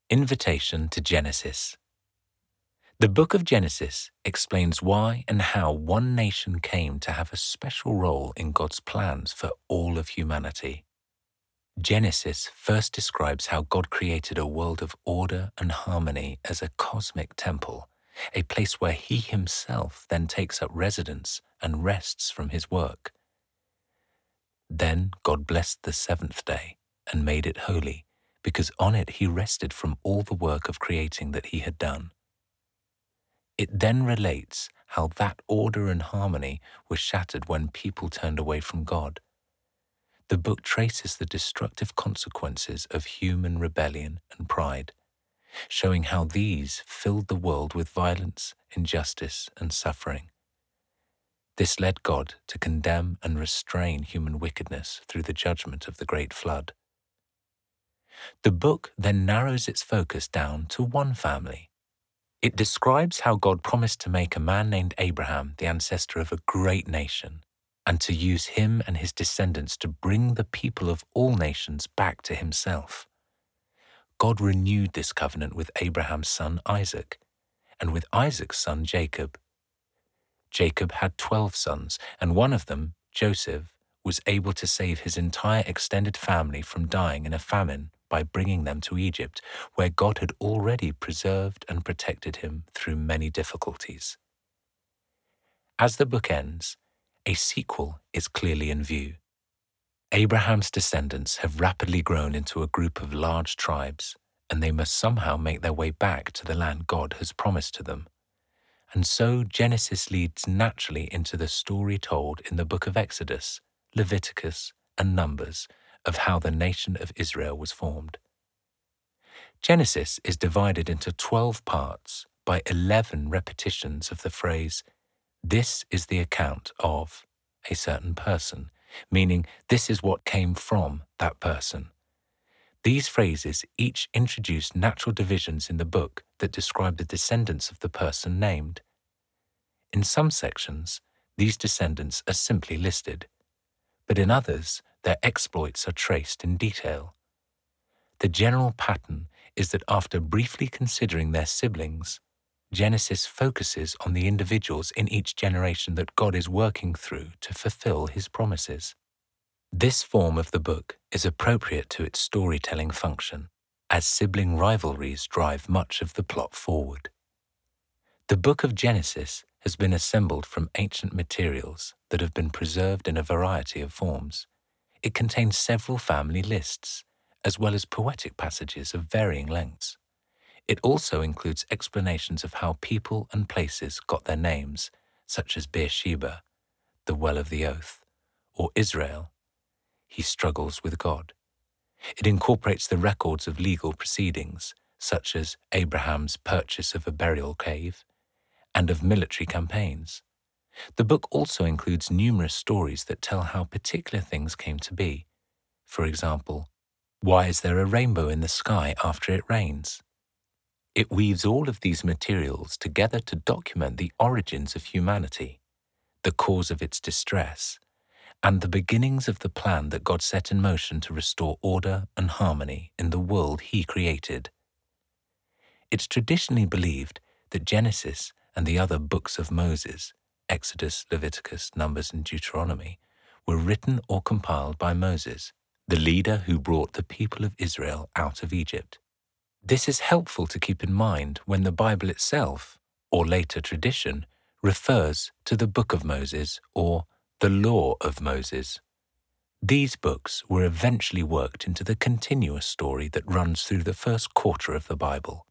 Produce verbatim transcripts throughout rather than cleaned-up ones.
Invitation to Genesis. The book of Genesis explains why and how one nation came to have a special role in God's plans for all of humanity. Genesis first describes how God created a world of order and harmony as a cosmic temple, a place where He Himself then takes up residence and rests from His work. Then God blessed the seventh day and made it holy, because on it He rested from all the work of creating that He had done. It then relates how that order and harmony was shattered when people turned away from God. The book traces the destructive consequences of human rebellion and pride, showing how these filled the world with violence, injustice, and suffering. This led God to condemn and restrain human wickedness through the judgment of the Great Flood. The book then narrows its focus down to one family. It describes how God promised to make a man named Abraham the ancestor of a great nation, and to use him and his descendants to bring the people of all nations back to Himself. God renewed this covenant with Abraham's son Isaac, and with Isaac's son Jacob. Jacob had twelve sons, and one of them, Joseph, was able to save his entire extended family from dying in a famine by bringing them to Egypt, where God had already preserved and protected him through many difficulties. As the book ends, a sequel is clearly in view. Abraham's descendants have rapidly grown into a group of large tribes, and they must somehow make their way back to the land God has promised to them. And so Genesis leads naturally into the story told in the book of Exodus, Leviticus, and Numbers of how the nation of Israel was formed. Genesis is divided into twelve parts by eleven repetitions of the phrase, "This is the account of" a certain person, meaning this is what came from that person. These phrases each introduce natural divisions in the book that describe the descendants of the person named. In some sections, these descendants are simply listed, but in others, their exploits are traced in detail. The general pattern is that after briefly considering their siblings, Genesis focuses on the individuals in each generation that God is working through to fulfill His promises. This form of the book is appropriate to its storytelling function, as sibling rivalries drive much of the plot forward. The book of Genesis has been assembled from ancient materials that have been preserved in a variety of forms. It contains several family lists, as well as poetic passages of varying lengths. It also includes explanations of how people and places got their names, such as Beersheba, the well of the oath, or Israel, he struggles with God. It incorporates the records of legal proceedings, such as Abraham's purchase of a burial cave, and of military campaigns. The book also includes numerous stories that tell how particular things came to be. For example, why is there a rainbow in the sky after it rains? It weaves all of these materials together to document the origins of humanity, the cause of its distress, and the beginnings of the plan that God set in motion to restore order and harmony in the world He created. It's traditionally believed that Genesis and the other books of Moses, Exodus, Leviticus, Numbers, and Deuteronomy, were written or compiled by Moses, the leader who brought the people of Israel out of Egypt. This is helpful to keep in mind when the Bible itself, or later tradition, refers to the Book of Moses or the Law of Moses. These books were eventually worked into the continuous story that runs through the first quarter of the Bible.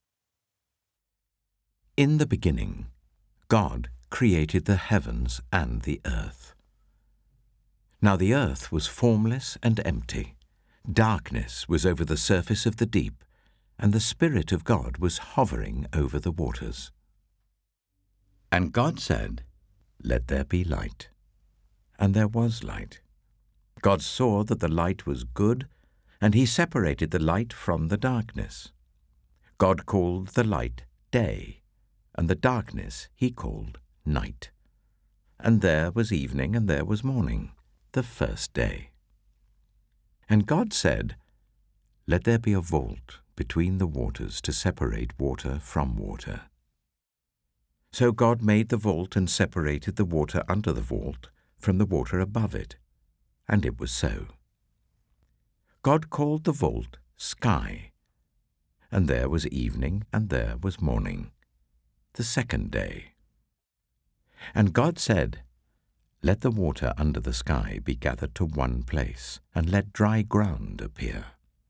In the beginning, God created the heavens and the earth. Now the earth was formless and empty. Darkness was over the surface of the deep, and the Spirit of God was hovering over the waters. And God said, "Let there be light." And there was light. God saw that the light was good, and He separated the light from the darkness. God called the light day, and the darkness He called night. And there was evening, and there was morning, the first day. And God said, "Let there be a vault between the waters to separate water from water. So God made the vault and separated the water under the vault from the water above it, and it was so. God called the vault Sky, and there was evening and there was morning, the second day. And God said, "Let the water under the sky be gathered to one place, and let dry ground appear."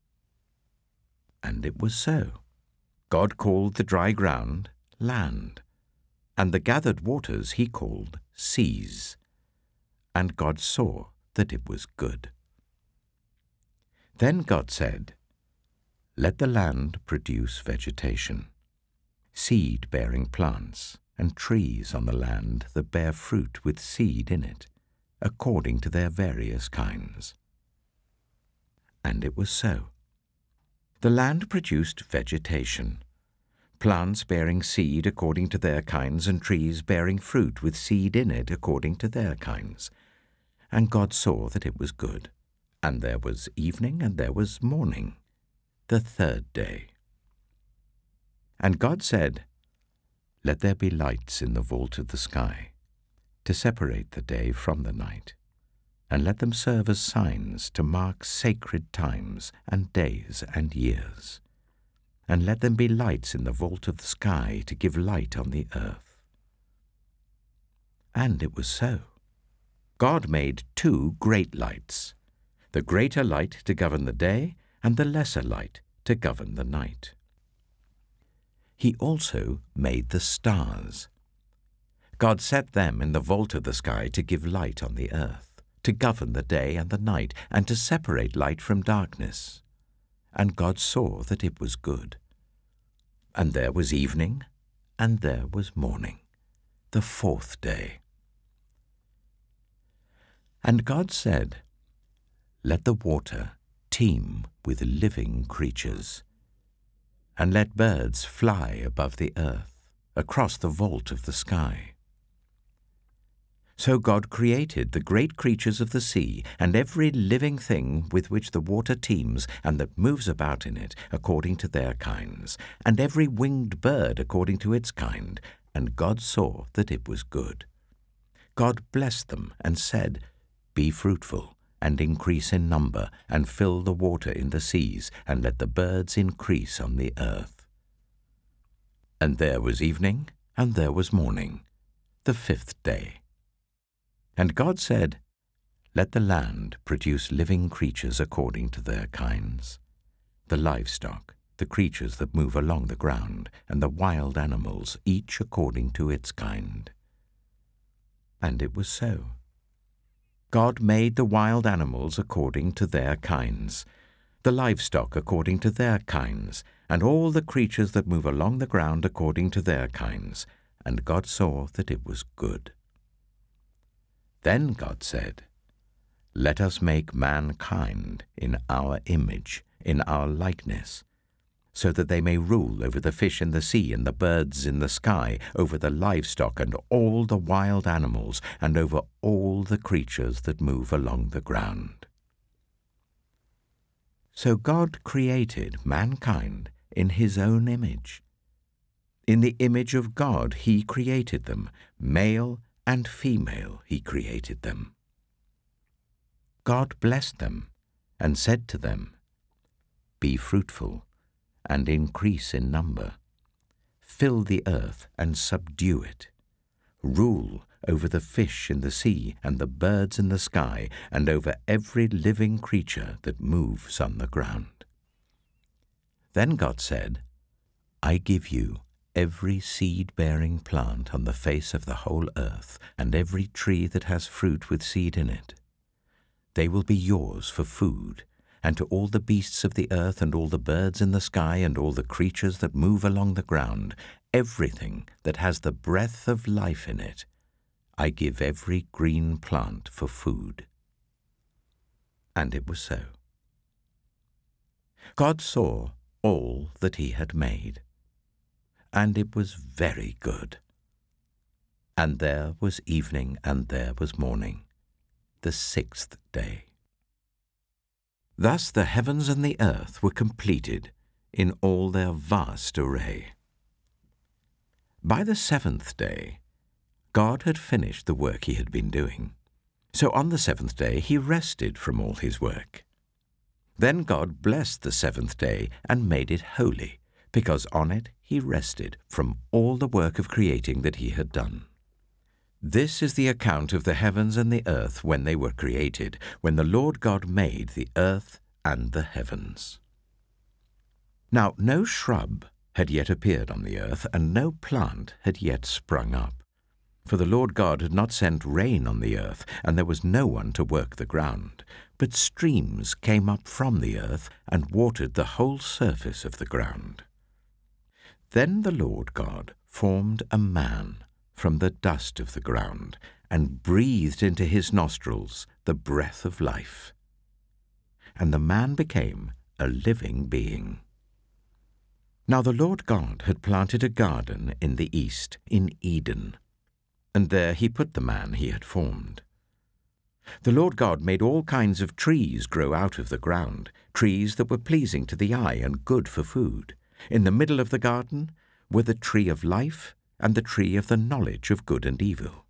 And it was so. God called the dry ground land, and the gathered waters he called seas. And God saw that it was good. Then God said, "Let the land produce vegetation, seed-bearing plants, and trees on the land that bear fruit with seed in it, according to their various kinds." And it was so. The land produced vegetation, plants bearing seed according to their kinds, and trees bearing fruit with seed in it according to their kinds. And God saw that it was good. And there was evening and there was morning, the third day. And God said, "Let there be lights in the vault of the sky, to separate the day from the night, and let them serve as signs to mark sacred times and days and years. And let them be lights in the vault of the sky to give light on the earth." And it was so. God made two great lights, the greater light to govern the day, and the lesser light to govern the night. He also made the stars. God set them in the vault of the sky to give light on the earth, to govern the day and the night, and to separate light from darkness. And God saw that it was good. And there was evening, and there was morning, the fourth day. And God said, "Let the water teem with living creatures, and let birds fly above the earth, across the vault of the sky." So God created the great creatures of the sea, and every living thing with which the water teems and that moves about in it, according to their kinds, and every winged bird according to its kind. And God saw that it was good. God blessed them and said, "Be fruitful, and increase in number, and fill the water in the seas, and let the birds increase on the earth." And there was evening, and there was morning, the fifth day. And God said, "Let the land produce living creatures according to their kinds, the livestock, the creatures that move along the ground, and the wild animals, each according to its kind." And it was so. God made the wild animals according to their kinds, the livestock according to their kinds, and all the creatures that move along the ground according to their kinds. And God saw that it was good. Then God said, "Let us make mankind in our image, in our likeness, so that they may rule over the fish in the sea and the birds in the sky, over the livestock and all the wild animals, and over all the creatures that move along the ground." So God created mankind in his own image. In the image of God he created them, male and female he created them. God blessed them and said to them, "Be fruitful and increase in number. Fill the earth and subdue it. Rule over the fish in the sea and the birds in the sky, and over every living creature that moves on the ground." Then God said, "I give you every seed-bearing plant on the face of the whole earth, and every tree that has fruit with seed in it. They will be yours for food, and to all the beasts of the earth, and all the birds in the sky, and all the creatures that move along the ground, everything that has the breath of life in it, I give every green plant for food." And it was so. God saw all that he had made, and it was very good. And there was evening, and there was morning, the sixth day. Thus the heavens and the earth were completed in all their vast array. By the seventh day, God had finished the work he had been doing. So on the seventh day he rested from all his work. Then God blessed the seventh day and made it holy, because on it he rested from all the work of creating that he had done. This is the account of the heavens and the earth when they were created, when the Lord God made the earth and the heavens. Now no shrub had yet appeared on the earth, and no plant had yet sprung up. For the Lord God had not sent rain on the earth, and there was no one to work the ground. But streams came up from the earth and watered the whole surface of the ground. Then the Lord God formed a man from the dust of the ground, and breathed into his nostrils the breath of life. And the man became a living being. Now the Lord God had planted a garden in the east, in Eden, and there he put the man he had formed. The Lord God made all kinds of trees grow out of the ground, trees that were pleasing to the eye and good for food. In the middle of the garden were the tree of life and the tree of the knowledge of good and evil.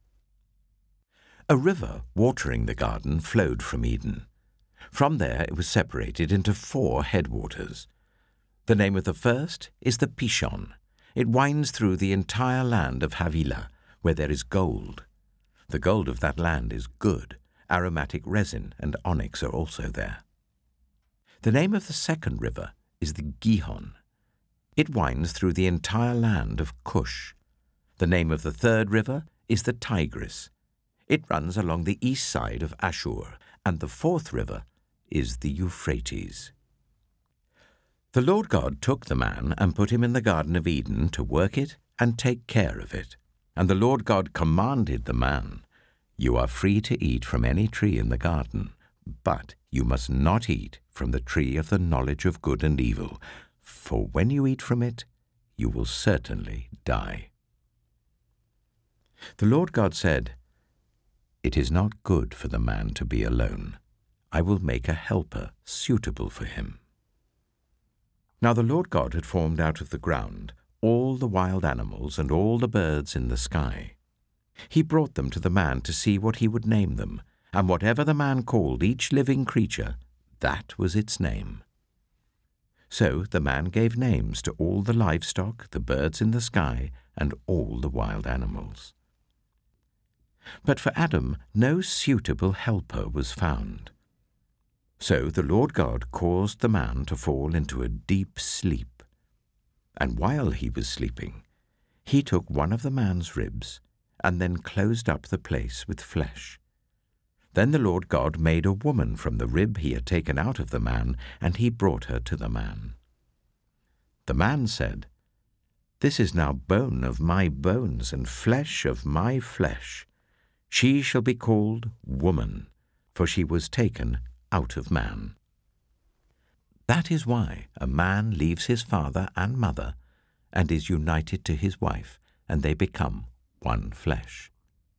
A river watering the garden flowed from Eden. From there it was separated into four headwaters. The name of the first is the Pishon. It winds through the entire land of Havilah, where there is gold. The gold of that land is good. Aromatic resin and onyx are also there. The name of the second river is the Gihon. It winds through the entire land of Cush. The name of the third river is the Tigris. It runs along the east side of Ashur, and the fourth river is the Euphrates. The Lord God took the man and put him in the Garden of Eden to work it and take care of it. And the Lord God commanded the man, "You are free to eat from any tree in the garden, but you must not eat from the tree of the knowledge of good and evil, for when you eat from it, you will certainly die." The Lord God said, "It is not good for the man to be alone. I will make a helper suitable for him." Now the Lord God had formed out of the ground all the wild animals and all the birds in the sky. He brought them to the man to see what he would name them, and whatever the man called each living creature, that was its name. So the man gave names to all the livestock, the birds in the sky, and all the wild animals. But for Adam no suitable helper was found. So the Lord God caused the man to fall into a deep sleep. And while he was sleeping, he took one of the man's ribs and then closed up the place with flesh. Then the Lord God made a woman from the rib he had taken out of the man, and he brought her to the man. The man said, "This is now bone of my bones and flesh of my flesh. She shall be called woman, for she was taken out of man." That is why a man leaves his father and mother and is united to his wife, and they become one flesh.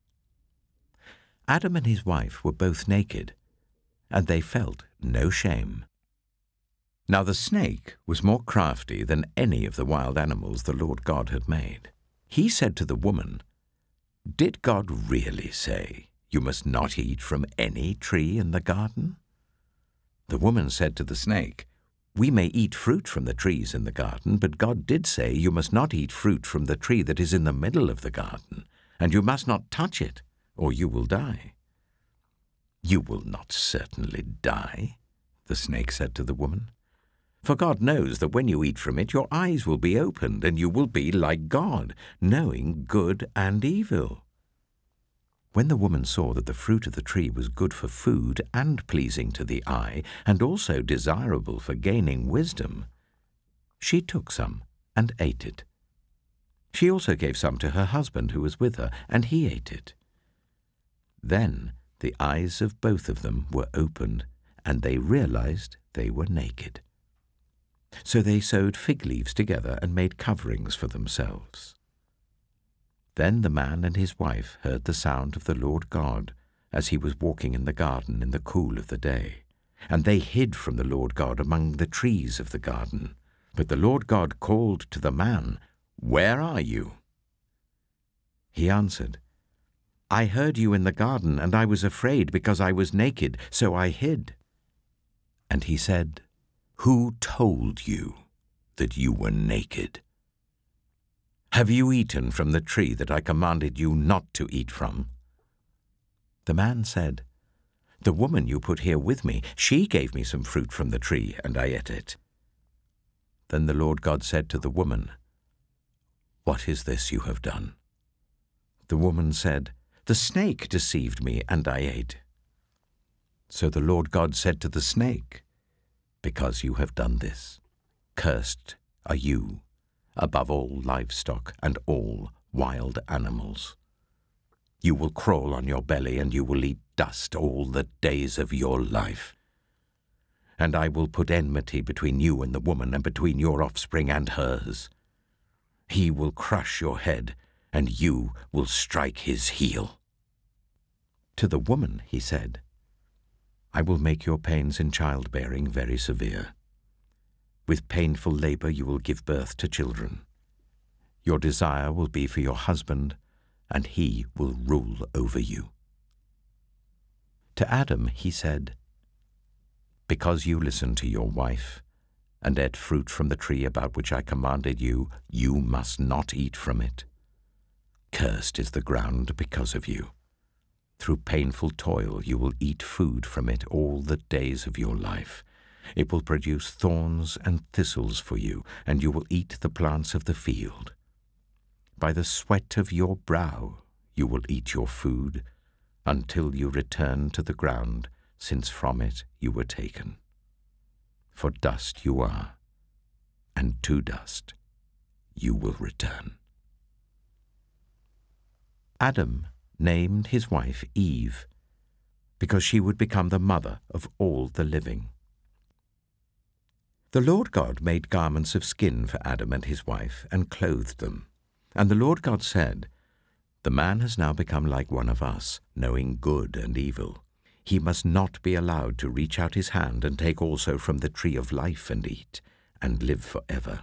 Adam and his wife were both naked, and they felt no shame. Now the snake was more crafty than any of the wild animals the Lord God had made. He said to the woman, "Did God really say, 'You must not eat from any tree in the garden'?" The woman said to the snake, "We may eat fruit from the trees in the garden, but God did say, 'You must not eat fruit from the tree that is in the middle of the garden, and you must not touch it, or you will die.'" "You will not certainly die," the snake said to the woman, "for God knows that when you eat from it, your eyes will be opened, and you will be like God, knowing good and evil." When the woman saw that the fruit of the tree was good for food and pleasing to the eye, and also desirable for gaining wisdom, she took some and ate it. She also gave some to her husband who was with her, and he ate it. Then the eyes of both of them were opened, and they realized they were naked. So they sewed fig leaves together and made coverings for themselves. Then the man and his wife heard the sound of the Lord God as he was walking in the garden in the cool of the day, and they hid from the Lord God among the trees of the garden. But the Lord God called to the man, "Where are you?" He answered, "I heard you in the garden, and I was afraid because I was naked, so I hid." And he said, "Who told you that you were naked? Have you eaten from the tree that I commanded you not to eat from?" The man said, "The woman you put here with me, she gave me some fruit from the tree, and I ate it." Then the Lord God said to the woman, "What is this you have done?" The woman said, "The snake deceived me, and I ate." So the Lord God said to the snake, "Because you have done this, cursed are you above all livestock and all wild animals. You will crawl on your belly, and you will eat dust all the days of your life. And I will put enmity between you and the woman, and between your offspring and hers. He will crush your head, and you will strike his heel." To the woman he said, "I will make your pains in childbearing very severe. With painful labor you will give birth to children. Your desire will be for your husband, and he will rule over you." To Adam he said, "Because you listened to your wife, and ate fruit from the tree about which I commanded you, you must not eat from it. Cursed is the ground because of you. Through painful toil you will eat food from it all the days of your life. It will produce thorns and thistles for you, and you will eat the plants of the field. By the sweat of your brow you will eat your food, until you return to the ground, since from it you were taken. For dust you are, and to dust you will return." Adam named his wife Eve, because she would become the mother of all the living. The Lord God made garments of skin for Adam and his wife, and clothed them. And the Lord God said, "The man has now become like one of us, knowing good and evil. He must not be allowed to reach out his hand and take also from the tree of life and eat, and live forever."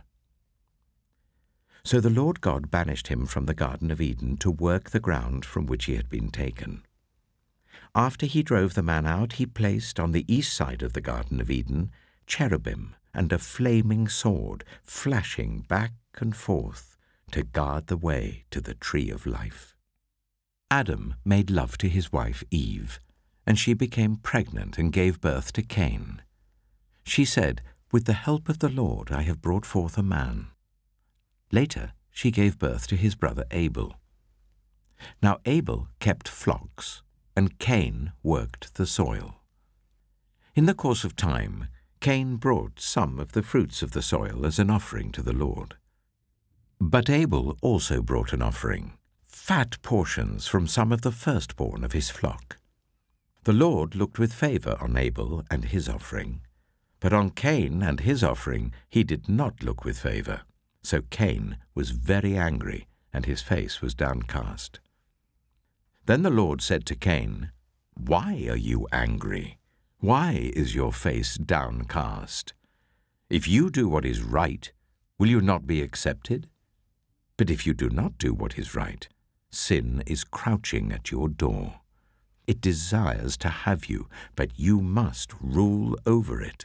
So the Lord God banished him from the Garden of Eden to work the ground from which he had been taken. After he drove the man out, he placed on the east side of the Garden of Eden cherubim and a flaming sword flashing back and forth to guard the way to the tree of life. Adam made love to his wife Eve, and she became pregnant and gave birth to Cain. She said, "With the help of the Lord I have brought forth a man." Later she gave birth to his brother Abel. Now Abel kept flocks, and Cain worked the soil. In the course of time, Cain brought some of the fruits of the soil as an offering to the Lord. But Abel also brought an offering, fat portions from some of the firstborn of his flock. The Lord looked with favor on Abel and his offering, but on Cain and his offering he did not look with favor. So Cain was very angry, and his face was downcast. Then the Lord said to Cain, "Why are you angry? Why is your face downcast? If you do what is right, will you not be accepted? But if you do not do what is right, sin is crouching at your door. It desires to have you, but you must rule over it."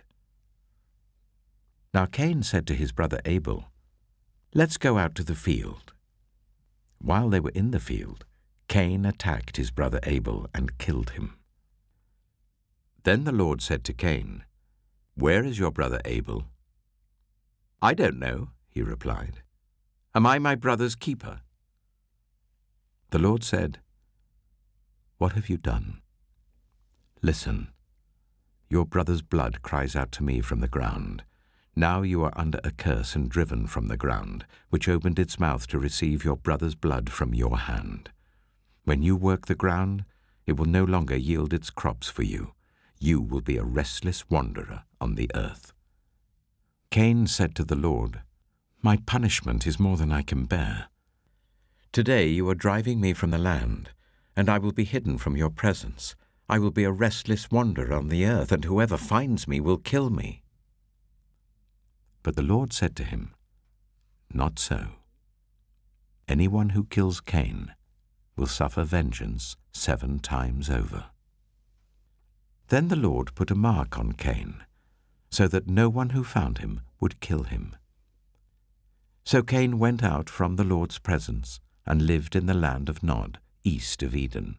Now Cain said to his brother Abel, "Let's go out to the field." While they were in the field, Cain attacked his brother Abel and killed him. Then the Lord said to Cain, "Where is your brother Abel?" "I don't know," he replied. "Am I my brother's keeper?" The Lord said, "What have you done? Listen, your brother's blood cries out to me from the ground. Now you are under a curse and driven from the ground, which opened its mouth to receive your brother's blood from your hand. When you work the ground, it will no longer yield its crops for you. You will be a restless wanderer on the earth." Cain said to the Lord, "My punishment is more than I can bear. Today you are driving me from the land, and I will be hidden from your presence. I will be a restless wanderer on the earth, and whoever finds me will kill me." But the Lord said to him, "Not so. Anyone who kills Cain will suffer vengeance seven times over." Then the Lord put a mark on Cain, so that no one who found him would kill him. So Cain went out from the Lord's presence and lived in the land of Nod, east of Eden.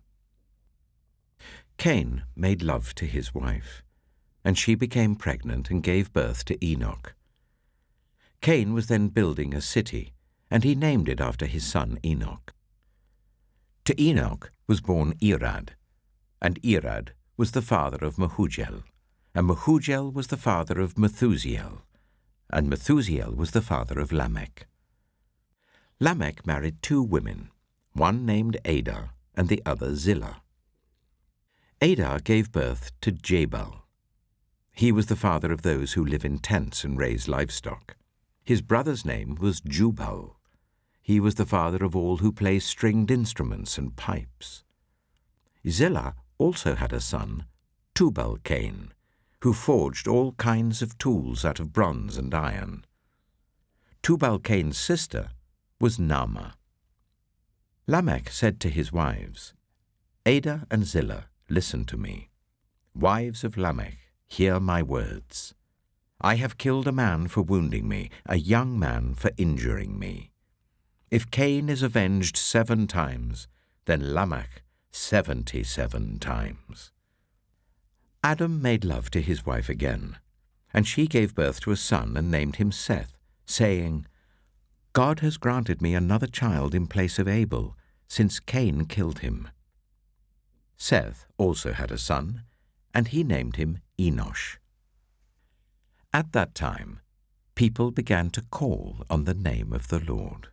Cain made love to his wife, and she became pregnant and gave birth to Enoch. Cain was then building a city, and he named it after his son Enoch. To Enoch was born Irad, and Irad was the father of Mehujael, and Mehujael was the father of Methusael, and Methusael was the father of Lamech. Lamech married two women, one named Adah and the other Zillah. Adah gave birth to Jabal. He was the father of those who live in tents and raise livestock. His brother's name was Jubal. He was the father of all who play stringed instruments and pipes. Zillah also had a son, Tubal-Cain, who forged all kinds of tools out of bronze and iron. Tubal-Cain's sister was Naamah. Lamech said to his wives, "Adah and Zillah, listen to me. Wives of Lamech, hear my words. I have killed a man for wounding me, a young man for injuring me. If Cain is avenged seven times, then Lamech seventy-seven times." Adam made love to his wife again, and she gave birth to a son and named him Seth, saying, "God has granted me another child in place of Abel, since Cain killed him." Seth also had a son, and he named him Enosh. At that time, people began to call on the name of the Lord.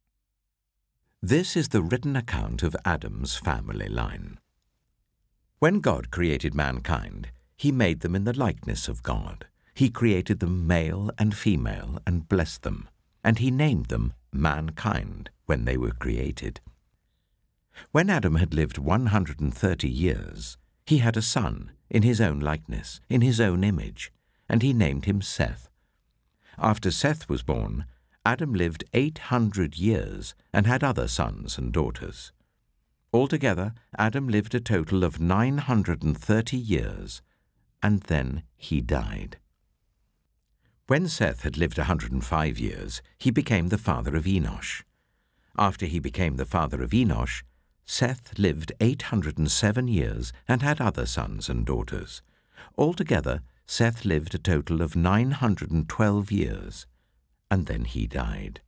This is the written account of Adam's family line. When God created mankind, he made them in the likeness of God. He created them male and female and blessed them, and he named them mankind when they were created. When Adam had lived one hundred thirty years, he had a son in his own likeness, in his own image, and he named him Seth. After Seth was born, Adam lived eight hundred years and had other sons and daughters. Altogether, Adam lived a total of nine hundred thirty years, and then he died. When Seth had lived one hundred five years, he became the father of Enosh. After he became the father of Enosh, Seth lived eight hundred seven years and had other sons and daughters. Altogether, Seth lived a total of nine hundred twelve years, and then he died.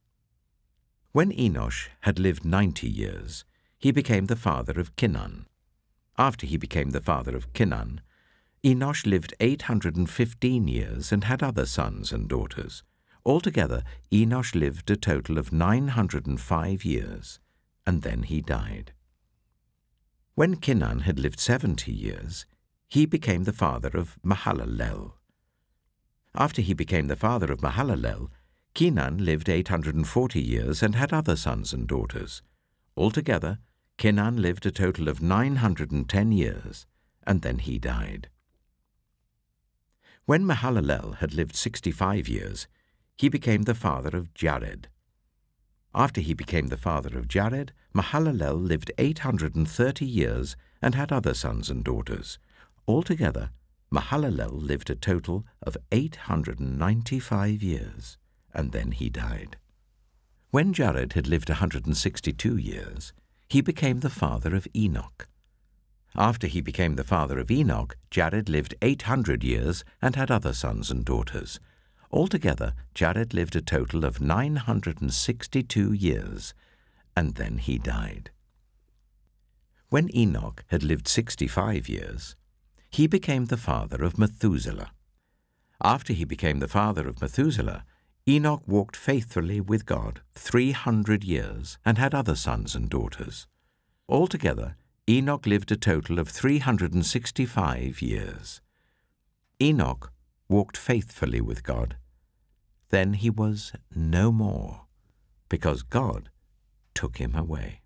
When Enosh had lived ninety years, he became the father of Kinan. After he became the father of Kinan, Enosh lived eight hundred fifteen years and had other sons and daughters. Altogether, Enosh lived a total of nine hundred five years, and then he died. When Kinan had lived seventy years, he became the father of Mahalalel. After he became the father of Mahalalel, Kinan lived eight hundred forty years and had other sons and daughters. Altogether, Kinan lived a total of nine hundred ten years, and then he died. When Mahalalel had lived sixty-five years, he became the father of Jared. After he became the father of Jared, Mahalalel lived eight hundred thirty years and had other sons and daughters. Altogether, Mahalalel lived a total of eight hundred ninety-five years, and then he died. When Jared had lived one hundred sixty-two years, he became the father of Enoch. After he became the father of Enoch, Jared lived eight hundred years and had other sons and daughters. Altogether, Jared lived a total of nine hundred sixty-two years, and then he died. When Enoch had lived sixty-five years, he became the father of Methuselah. After he became the father of Methuselah, Enoch walked faithfully with God three hundred years and had other sons and daughters. Altogether, Enoch lived a total of three hundred sixty-five years. Enoch walked faithfully with God. Then he was no more, because God took him away.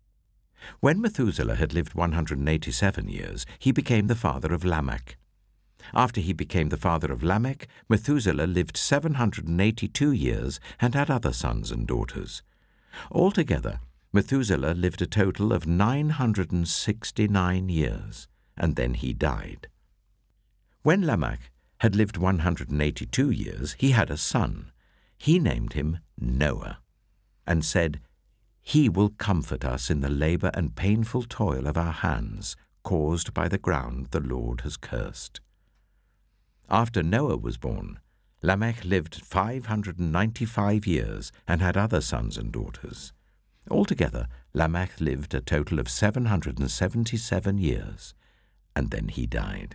When Methuselah had lived one hundred eighty-seven years, he became the father of Lamech. After he became the father of Lamech, Methuselah lived seven hundred eighty-two years and had other sons and daughters. Altogether, Methuselah lived a total of nine hundred sixty-nine years, and then he died. When Lamech had lived one hundred eighty-two years, he had a son. He named him Noah, and said, "He will comfort us in the labor and painful toil of our hands, caused by the ground the Lord has cursed." After Noah was born, Lamech lived five hundred ninety-five years and had other sons and daughters. Altogether, Lamech lived a total of seven hundred seventy-seven years, and then he died.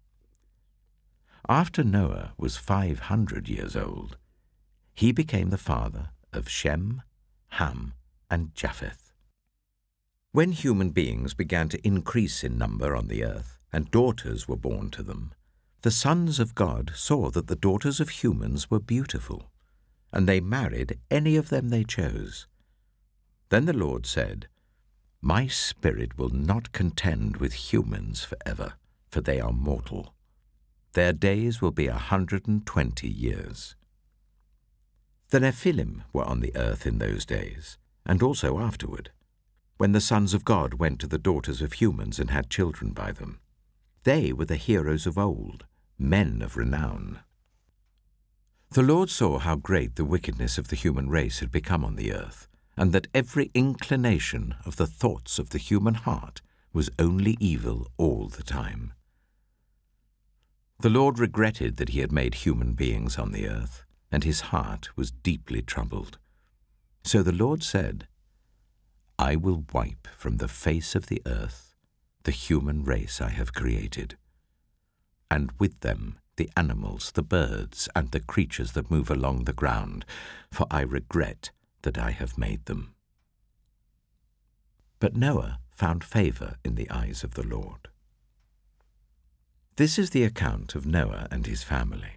After Noah was five hundred years old, he became the father of Shem, Ham, and Japheth. When human beings began to increase in number on the earth, and daughters were born to them, the sons of God saw that the daughters of humans were beautiful, and they married any of them they chose. Then the Lord said, "My spirit will not contend with humans forever, for they are mortal. Their days will be a hundred and twenty years." The Nephilim were on the earth in those days, and also afterward, when the sons of God went to the daughters of humans and had children by them. They were the heroes of old, men of renown. The Lord saw how great the wickedness of the human race had become on the earth, and that every inclination of the thoughts of the human heart was only evil all the time. The Lord regretted that he had made human beings on the earth, and his heart was deeply troubled. So the Lord said, "I will wipe from the face of the earth the human race I have created, and with them the animals, the birds, and the creatures that move along the ground, for I regret that I have made them." But Noah found favor in the eyes of the Lord. This is the account of Noah and his family.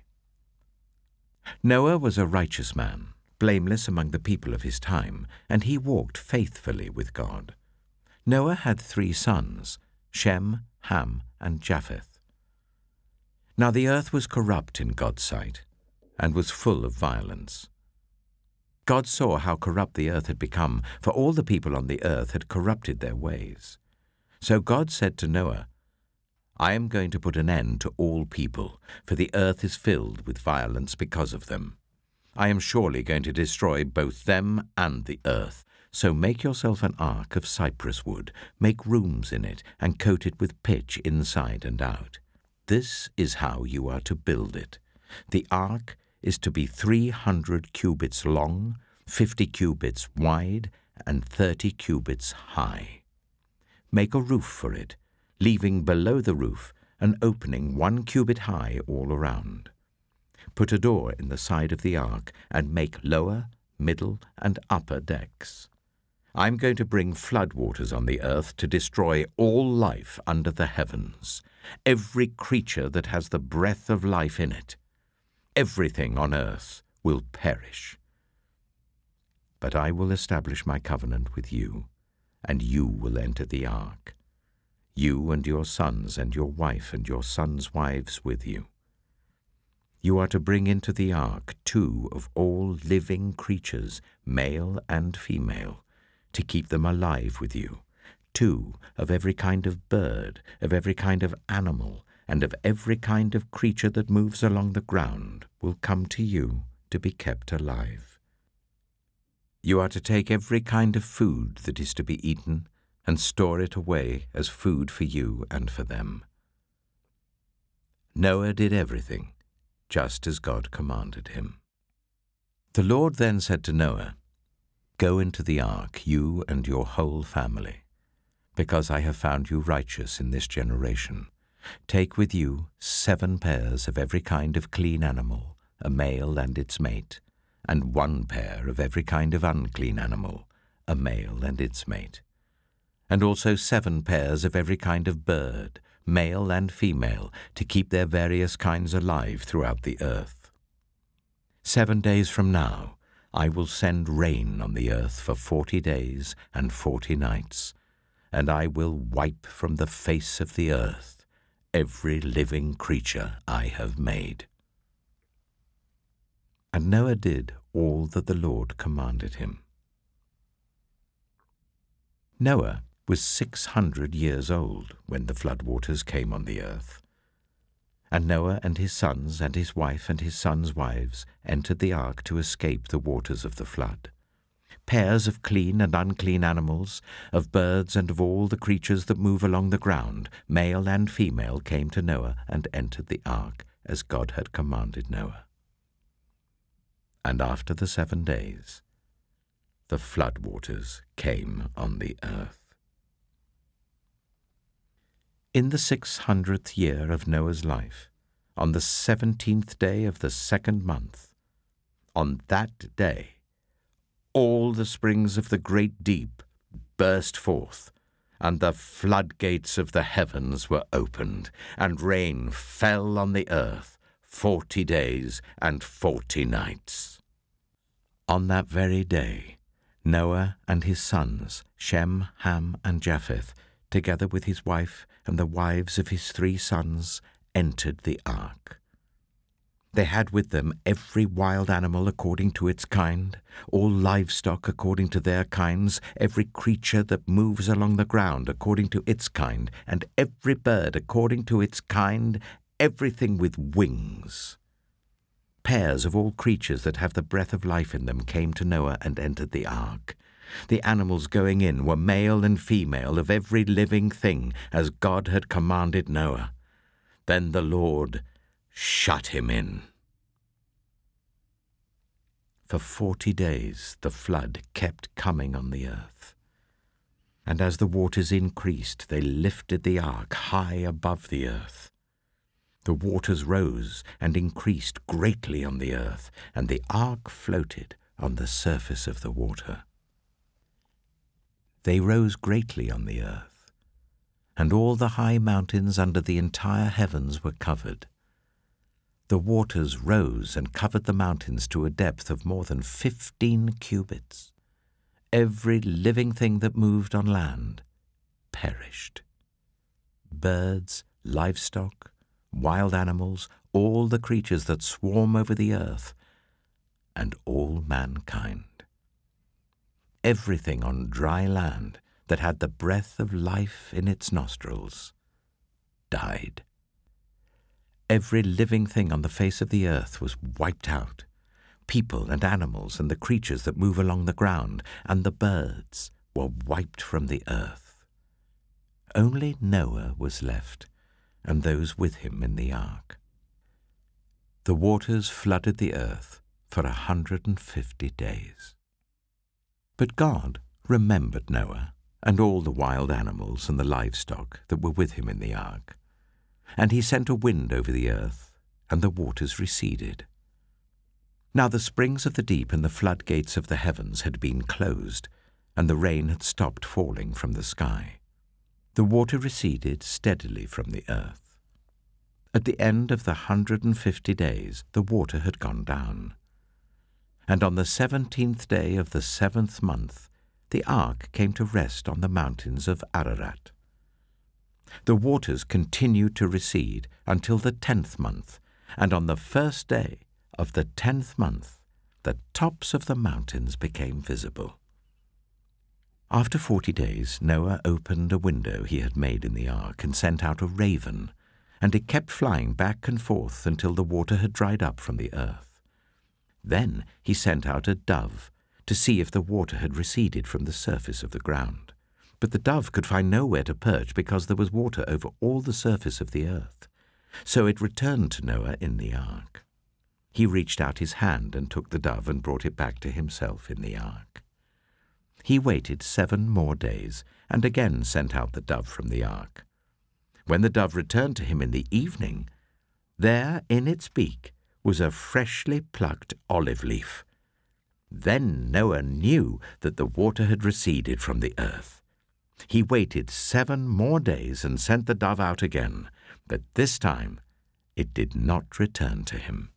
Noah was a righteous man, blameless among the people of his time, and he walked faithfully with God. Noah had three sons, Shem, Ham, and Japheth. Now the earth was corrupt in God's sight, and was full of violence. God saw how corrupt the earth had become, for all the people on the earth had corrupted their ways. So God said to Noah, "I am going to put an end to all people, for the earth is filled with violence because of them. I am surely going to destroy both them and the earth. So make yourself an ark of cypress wood, make rooms in it, and coat it with pitch inside and out. This is how you are to build it. The ark is to be three hundred cubits long, fifty cubits wide, and thirty cubits high. Make a roof for it, leaving below the roof an opening one cubit high all around. Put a door in the side of the ark, and make lower, middle, and upper decks. I'm going to bring flood waters on the earth to destroy all life under the heavens, every creature that has the breath of life in it. Everything on earth will perish. But I will establish my covenant with you, and you will enter the ark, you and your sons and your wife and your sons' wives with you. You are to bring into the ark two of all living creatures, male and female, to keep them alive with you, two of every kind of bird, of every kind of animal, and of every kind of creature that moves along the ground will come to you to be kept alive. You are to take every kind of food that is to be eaten and store it away as food for you and for them." Noah did everything just as God commanded him. The Lord then said to Noah, "Go into the ark, you and your whole family, because I have found you righteous in this generation. Take with you seven pairs of every kind of clean animal, a male and its mate, and one pair of every kind of unclean animal, a male and its mate, and also seven pairs of every kind of bird, male and female, to keep their various kinds alive throughout the earth. Seven days from now I will send rain on the earth for forty days and forty nights, and I will wipe from the face of the earth every living creature I have made." And Noah did all that the Lord commanded him. Noah was six hundred years old when the floodwaters came on the earth. And Noah and his sons and his wife and his sons' wives entered the ark to escape the waters of the flood. Pairs of clean and unclean animals, of birds and of all the creatures that move along the ground, male and female, came to Noah and entered the ark, as God had commanded Noah. And after the seven days, the floodwaters came on the earth. In the six hundredth year of Noah's life, on the seventeenth day of the second month, on that day, all the springs of the great deep burst forth, and the floodgates of the heavens were opened, and rain fell on the earth forty days and forty nights. On that very day, Noah and his sons, Shem, Ham, and Japheth, together with his wife and the wives of his three sons, entered the ark. They had with them every wild animal according to its kind, all livestock according to their kinds, every creature that moves along the ground according to its kind, and every bird according to its kind, everything with wings. Pairs of all creatures that have the breath of life in them came to Noah and entered the ark. The animals going in were male and female of every living thing, as God had commanded Noah. Then the Lord shut him in. For forty days the flood kept coming on the earth. And as the waters increased, they lifted the ark high above the earth. The waters rose and increased greatly on the earth, and the ark floated on the surface of the water. They rose greatly on the earth, and all the high mountains under the entire heavens were covered. The waters rose and covered the mountains to a depth of more than fifteen cubits. Every living thing that moved on land perished. Birds, livestock, wild animals, all the creatures that swarm over the earth, and all mankind. Everything on dry land that had the breath of life in its nostrils died. Every living thing on the face of the earth was wiped out, people and animals and the creatures that move along the ground, and the birds were wiped from the earth. Only Noah was left, and those with him in the ark. The waters flooded the earth for a hundred and fifty days. But God remembered Noah and all the wild animals and the livestock that were with him in the ark. And he sent a wind over the earth, and the waters receded. Now the springs of the deep and the floodgates of the heavens had been closed, and the rain had stopped falling from the sky. The water receded steadily from the earth. At the end of the hundred and fifty days, the water had gone down. And on the seventeenth day of the seventh month, the ark came to rest on the mountains of Ararat. The waters continued to recede until the tenth month, and on the first day of the tenth month, the tops of the mountains became visible. After forty days, Noah opened a window he had made in the ark and sent out a raven, and it kept flying back and forth until the water had dried up from the earth. Then he sent out a dove to see if the water had receded from the surface of the ground. But the dove could find nowhere to perch because there was water over all the surface of the earth. So it returned to Noah in the ark. He reached out his hand and took the dove and brought it back to himself in the ark. He waited seven more days and again sent out the dove from the ark. When the dove returned to him in the evening, there in its beak was a freshly plucked olive leaf. Then Noah knew that the water had receded from the earth. He waited seven more days and sent the dove out again, but this time it did not return to him.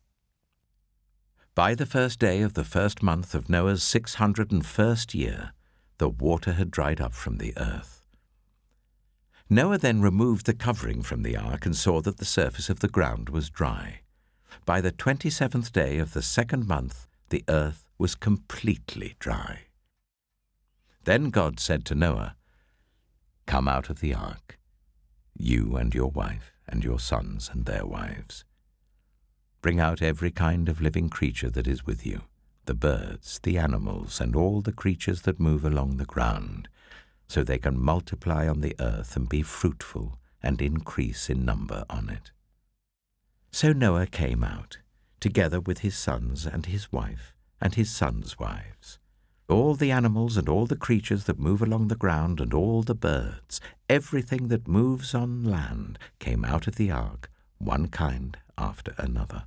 By the first day of the first month of Noah's six hundred and first year, the water had dried up from the earth. Noah then removed the covering from the ark and saw that the surface of the ground was dry. By the twenty-seventh day of the second month, the earth was completely dry. Then God said to Noah, "Come out of the ark, you and your wife and your sons and their wives. Bring out every kind of living creature that is with you, the birds, the animals, and all the creatures that move along the ground, so they can multiply on the earth and be fruitful and increase in number on it." So Noah came out, together with his sons and his wife and his sons' wives. All the animals and all the creatures that move along the ground and all the birds, everything that moves on land, came out of the ark, one kind after another.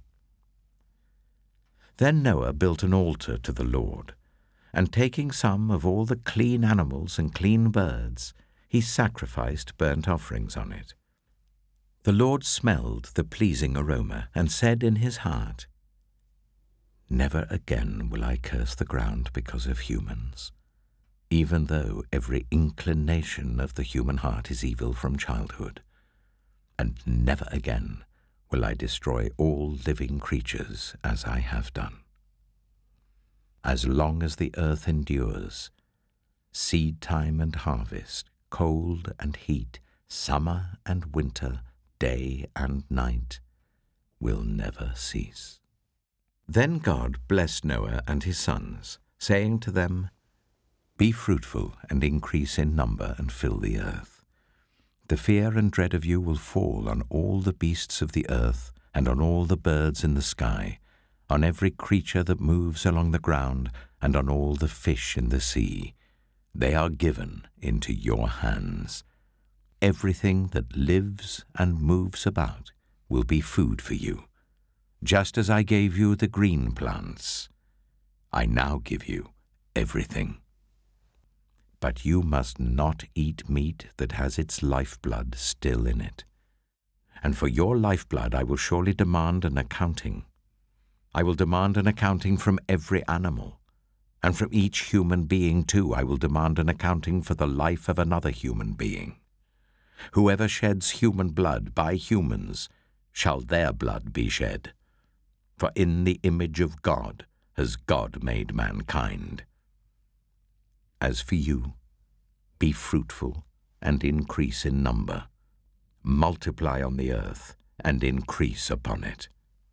Then Noah built an altar to the Lord, and taking some of all the clean animals and clean birds, he sacrificed burnt offerings on it. The Lord smelled the pleasing aroma and said in his heart, "Never again will I curse the ground because of humans, even though every inclination of the human heart is evil from childhood. And never again will I destroy all living creatures as I have done. As long as the earth endures, seed time and harvest, cold and heat, summer and winter, day and night, will never cease." Then God blessed Noah and his sons, saying to them, "Be fruitful and increase in number and fill the earth. The fear and dread of you will fall on all the beasts of the earth and on all the birds in the sky, on every creature that moves along the ground and on all the fish in the sea. They are given into your hands. Everything that lives and moves about will be food for you. Just as I gave you the green plants, I now give you everything. But you must not eat meat that has its lifeblood still in it. And for your lifeblood I will surely demand an accounting. I will demand an accounting from every animal, and from each human being too I will demand an accounting for the life of another human being. Whoever sheds human blood by humans, shall their blood be shed. For in the image of God has God made mankind. As for you, be fruitful and increase in number. Multiply on the earth and increase upon it."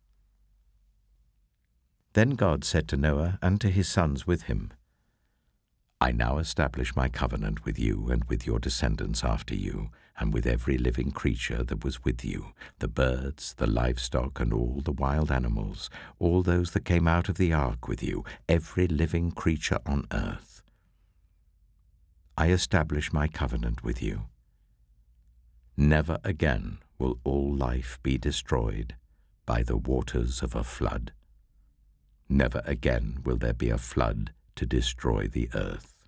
Then God said to Noah and to his sons with him, "I now establish my covenant with you and with your descendants after you, and with every living creature that was with you, the birds, the livestock, and all the wild animals, all those that came out of the ark with you, every living creature on earth. I establish my covenant with you. Never again will all life be destroyed by the waters of a flood. Never again will there be a flood to destroy the earth."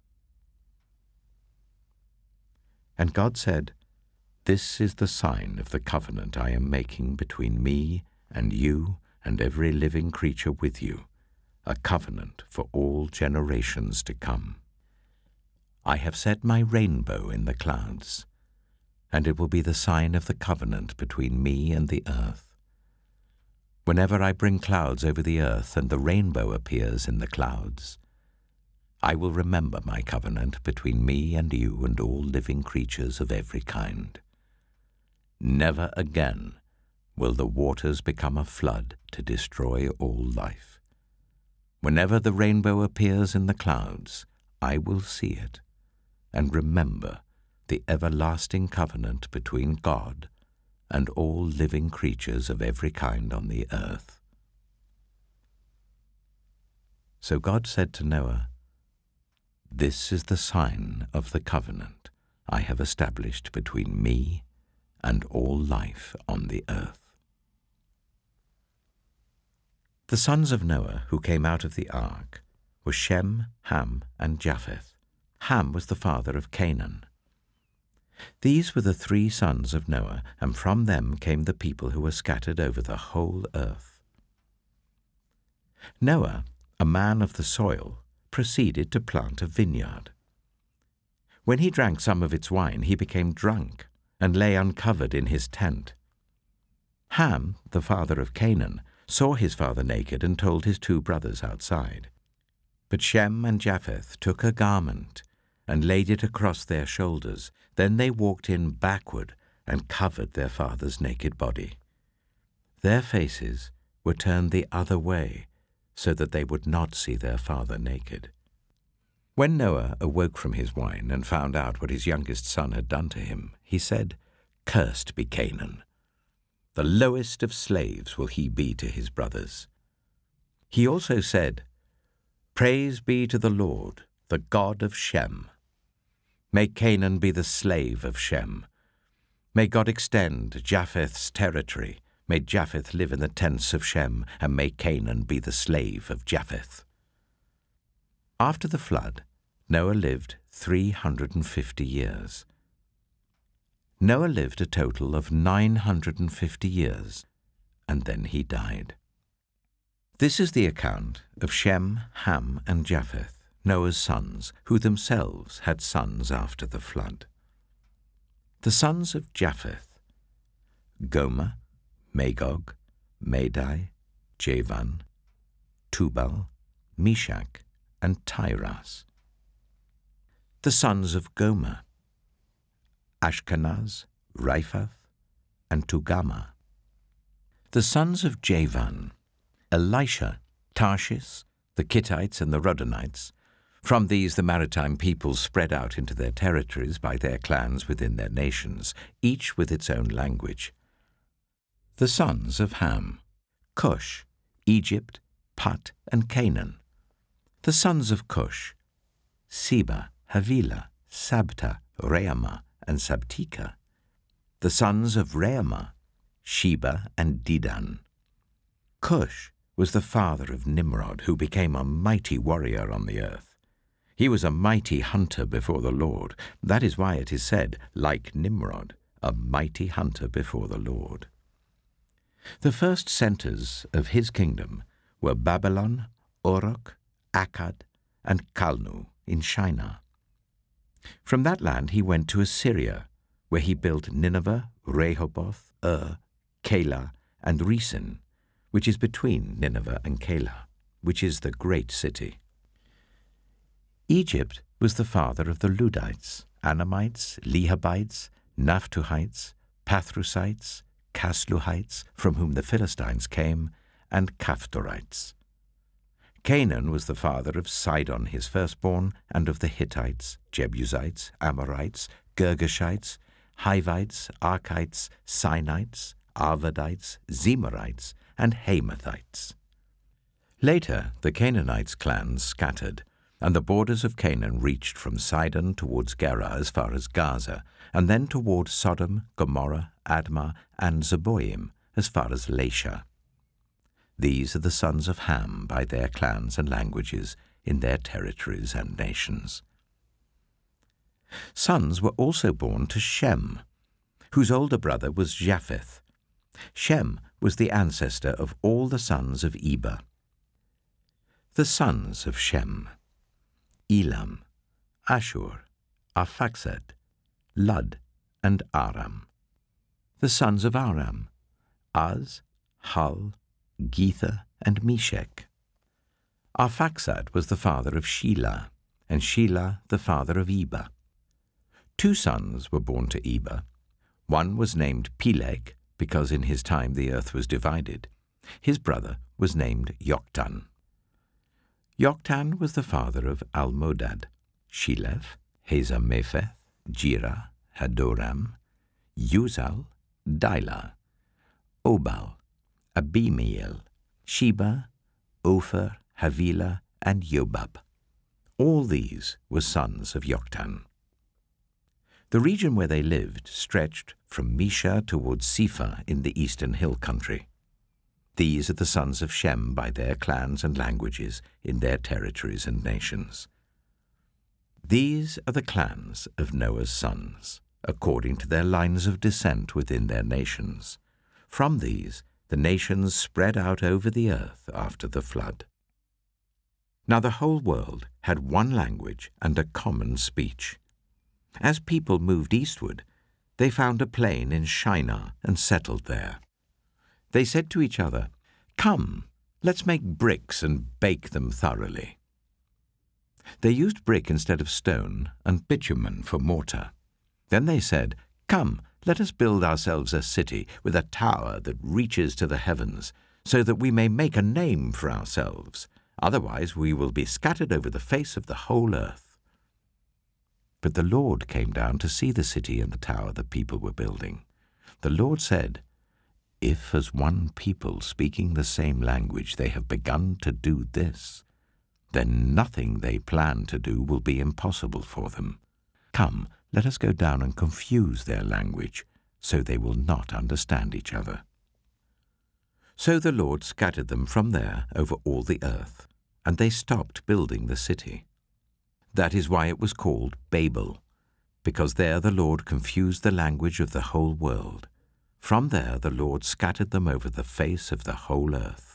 And God said, "This is the sign of the covenant I am making between me and you and every living creature with you, a covenant for all generations to come. I have set my rainbow in the clouds, and it will be the sign of the covenant between me and the earth. Whenever I bring clouds over the earth and the rainbow appears in the clouds, I will remember my covenant between me and you and all living creatures of every kind. Never again will the waters become a flood to destroy all life. Whenever the rainbow appears in the clouds, I will see it and remember the everlasting covenant between God and all living creatures of every kind on the earth." So God said to Noah, "This is the sign of the covenant I have established between me and all life on the earth." The sons of Noah who came out of the ark were Shem, Ham, and Japheth. Ham was the father of Canaan. These were the three sons of Noah, and from them came the people who were scattered over the whole earth. Noah, a man of the soil, proceeded to plant a vineyard. When he drank some of its wine, he became drunk, and lay uncovered in his tent. Ham, the father of Canaan, saw his father naked and told his two brothers outside. But Shem and Japheth took a garment and laid it across their shoulders. Then they walked in backward and covered their father's naked body. Their faces were turned the other way so that they would not see their father naked. When Noah awoke from his wine and found out what his youngest son had done to him, he said, "Cursed be Canaan. The lowest of slaves will he be to his brothers." He also said, "Praise be to the Lord, the God of Shem. May Canaan be the slave of Shem. May God extend Japheth's territory. May Japheth live in the tents of Shem, and may Canaan be the slave of Japheth." After the flood, Noah lived three hundred and fifty years. Noah lived a total of nine hundred and fifty years, and then he died. This is the account of Shem, Ham, and Japheth, Noah's sons, who themselves had sons after the flood. The sons of Japheth: Gomer, Magog, Madai, Javan, Tubal, Meshach, and Tyras. The sons of Gomer: Ashkenaz, Riphath, and Tugama. The sons of Javan: Elisha, Tarshish, the Kittites, and the Rodanites. From these the maritime peoples spread out into their territories by their clans within their nations, each with its own language. The sons of Ham: Cush, Egypt, Put, and Canaan. The sons of Cush: Seba, Havilah, Sabta, Reamah, and Sabtika. The sons of Reamah: Sheba and Dedan. Cush was the father of Nimrod, who became a mighty warrior on the earth. He was a mighty hunter before the Lord. That is why it is said, like Nimrod, a mighty hunter before the Lord. The first centers of his kingdom were Babylon, Uruk, Akkad, and Calnu in Shinar. From that land he went to Assyria, where he built Nineveh, Rehoboth, Ur, Calah, and Resen, which is between Nineveh and Calah, which is the great city. Egypt was the father of the Ludites, Anamites, Lehabites, Naphtuhites, Pathrusites, Casluhites, from whom the Philistines came, and Caphtorites. Canaan was the father of Sidon his firstborn, and of the Hittites, Jebusites, Amorites, Girgashites, Hivites, Archites, Sinites, Arvadites, Zemarites, and Hamathites. Later the Canaanites' clans scattered, and the borders of Canaan reached from Sidon towards Gerar as far as Gaza, and then toward Sodom, Gomorrah, Admah, and Zeboim as far as Lasha. These are the sons of Ham by their clans and languages in their territories and nations. Sons were also born to Shem, whose older brother was Japheth. Shem was the ancestor of all the sons of Eber. The sons of Shem: Elam, Ashur, Arphaxad, Lud, and Aram. The sons of Aram: Az, Hul, Gether, and Meshech. Arphaxad was the father of Shelah, and Shelah the father of Eber. Two sons were born to Eber. One was named Peleg, because in his time the earth was divided. His brother was named Joktan. Joktan was the father of Almodad, Sheleph, Hazamepheth, Jirah, Hadoram, Uzal, Dilah, Obal, Abimiel, Sheba, Ophir, Havilah, and Jobab. All these were sons of Joktan. The region where they lived stretched from Mesha towards Sephah in the eastern hill country. These are the sons of Shem by their clans and languages in their territories and nations. These are the clans of Noah's sons, according to their lines of descent within their nations. From these the nations spread out over the earth after the flood. Now the whole world had one language and a common speech. As people moved eastward, they found a plain in Shinar and settled there. They said to each other, "Come, let's make bricks and bake them thoroughly." They used brick instead of stone and bitumen for mortar. Then they said, "Come, let us build ourselves a city with a tower that reaches to the heavens, so that we may make a name for ourselves. Otherwise we will be scattered over the face of the whole earth." But the Lord came down to see the city and the tower the people were building. The Lord said, "If as one people speaking the same language they have begun to do this, then nothing they plan to do will be impossible for them. Come, let us go down and confuse their language, so they will not understand each other." So the Lord scattered them from there over all the earth, and they stopped building the city. That is why it was called Babel, because there the Lord confused the language of the whole world. From there the Lord scattered them over the face of the whole earth.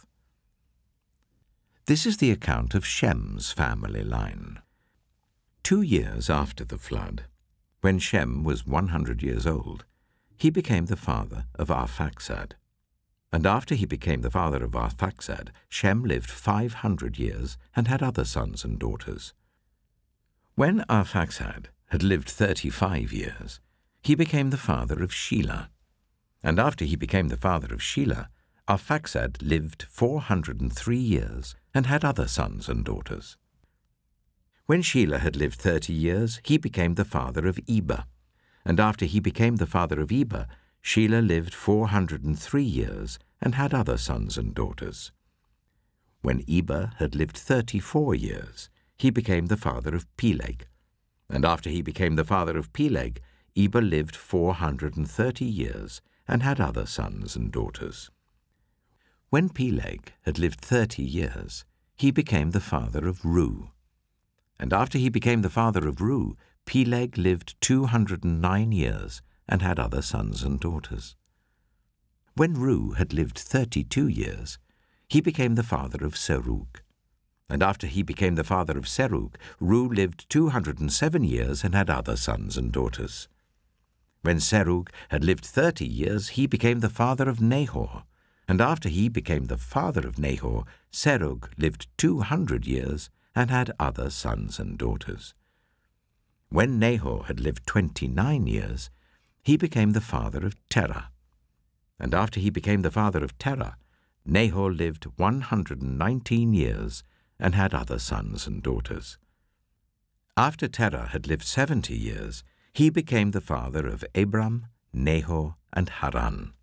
This is the account of Shem's family line. Two years after the flood, when Shem was one hundred years old, he became the father of Arphaxad. And after he became the father of Arphaxad, Shem lived five hundred years and had other sons and daughters. When Arphaxad had lived thirty-five years, he became the father of Shelah. And after he became the father of Shelah, Arphaxad lived four hundred and three years and had other sons and daughters. When Shelah had lived thirty years, he became the father of Eber. And after he became the father of Eber, Shelah lived four hundred and three years and had other sons and daughters. When Eber had lived thirty-four years, he became the father of Peleg. And after he became the father of Peleg, Eber lived four hundred and thirty years and had other sons and daughters. When Peleg had lived thirty years, he became the father of Reu. And after he became the father of Reu, Peleg lived two hundred and nine years and had other sons and daughters. When Reu had lived thirty-two years, he became the father of Serug. And after he became the father of Serug, Reu lived two hundred and seven years and had other sons and daughters. When Serug had lived thirty years, he became the father of Nahor. And after he became the father of Nahor, Serug lived two hundred years and had other sons and daughters. When Nahor had lived twenty-nine years, he became the father of Terah. And after he became the father of Terah, Nahor lived one hundred and nineteen years and had other sons and daughters. After Terah had lived seventy years, he became the father of Abram, Nahor, and Haran.